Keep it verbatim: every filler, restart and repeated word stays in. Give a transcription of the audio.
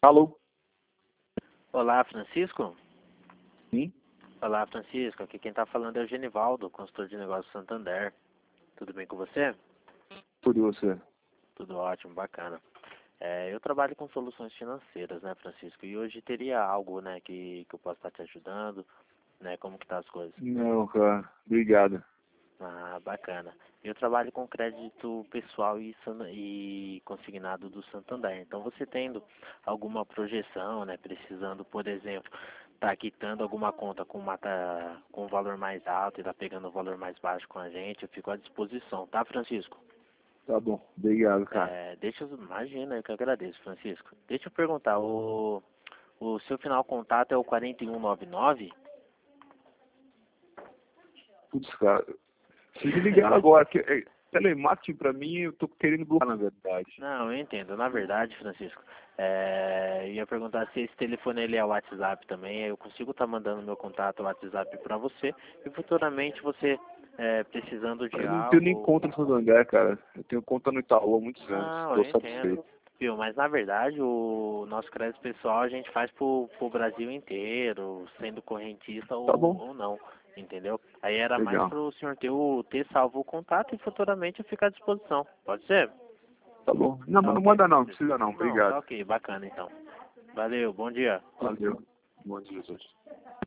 Alô? Olá, Francisco? Sim? Olá, Francisco. Aqui quem está falando é o Genivaldo, consultor de negócios Santander. Tudo bem com você? Por você. Tudo ótimo, bacana. É, eu trabalho com soluções financeiras, né, Francisco? E hoje teria algo, né, que, que eu possa estar te ajudando, né? Como que tá as coisas? Não, cara. Obrigado. Ah, bacana. Eu trabalho com crédito pessoal e, san- e consignado do Santander. Então, você tendo alguma projeção, né, precisando, por exemplo, tá quitando alguma conta com uma ta- com um valor mais alto e tá pegando um valor mais baixo com a gente, eu fico à disposição, tá, Francisco? Tá bom. Obrigado, cara. É, deixa eu, imagina, eu que agradeço, Francisco. Deixa eu perguntar, o, o seu final contato é o quarenta e um noventa e nove? Putz, cara. Vocês me ligaram agora. Que, é, telemarketing pra mim, eu tô querendo bloquear, na verdade. Não, eu entendo. Na verdade, Francisco, é, eu ia perguntar se esse telefone ele é o WhatsApp também. Eu consigo estar mandando meu contato WhatsApp para você e futuramente você é, precisando de Eu não tenho nem algo. conta no Santander, cara. Eu tenho conta no Itaú há muitos anos. Não, Estou eu entendo. satisfeito. Viu, mas na verdade o nosso crédito pessoal a gente faz pro, pro Brasil inteiro, sendo correntista Tá ou, bom. ou não, entendeu? Aí era mais Legal. para o senhor ter, o, ter salvo o contato e futuramente eu ficar à disposição. Pode ser? Tá bom. Não, Tá mas não ok, manda não. Não Francisco. precisa não. Não, tá Obrigado. ok, bacana então. Valeu, bom dia. Valeu. Bom dia, Jesus.